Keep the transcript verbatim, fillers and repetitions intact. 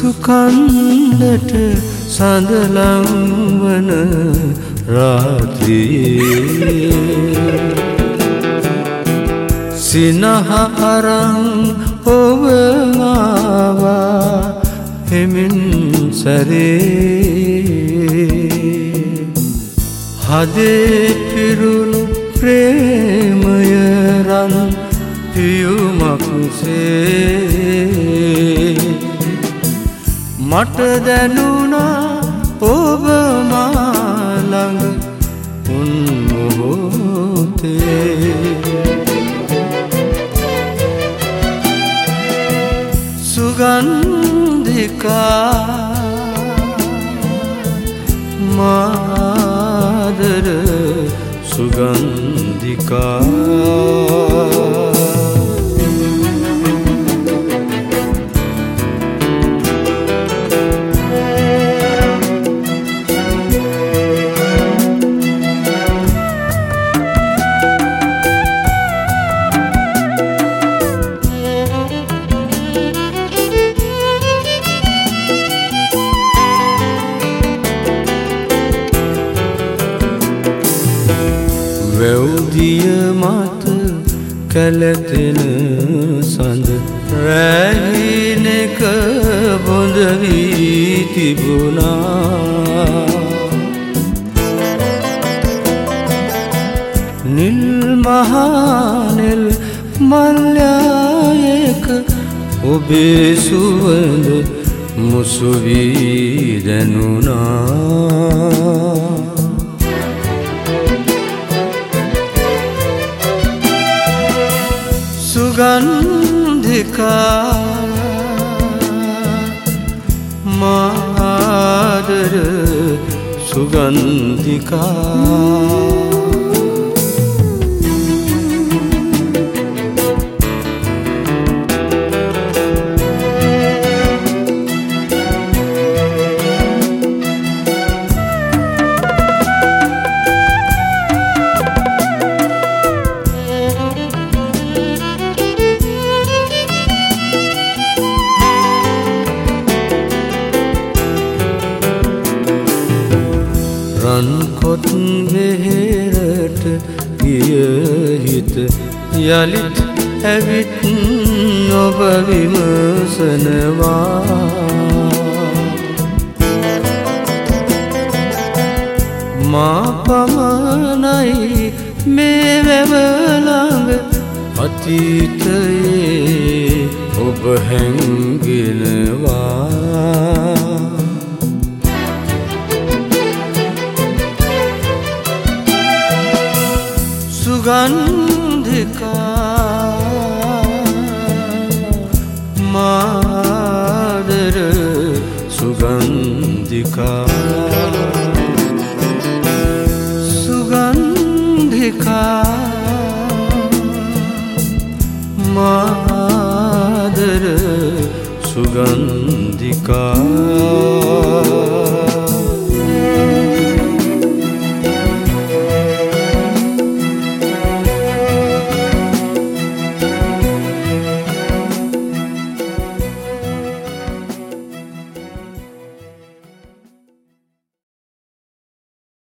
සුකන්දට සඳලංවන රාත්‍රියේ සිනහ අරන් ඔබ ආවා හෙමින් සැරේ හදේ පිරුණු ප්‍රේමය රන් පියුමක්සේ මට දැනුණා ඔබ මා ළඟ උන් මොහොතේ සුගන්ධිකා මාදර සුගන්ධිකා වැව්දිය මත කැළතෙන සඳ රැහිනක බොඳ වී තිබුණා නිල් මහනෙල් මල්යායක ඔබේ සුවඳ මුසු වී දැනුණා සුගන්ධිකා මාදර සුගන්ධිකා රන්කොත් වෙහෙරට ගිය හිත යලිත් ඇවිත් ඔබ විමසනවා මා පමණයි මේ වැව ළඟ අතීතයේ ඔබ හැංගෙනවා සුගන්ධිකා මාදර සුගන්ධිකා සුගන්ධිකා මාදර සුගන්ධිකා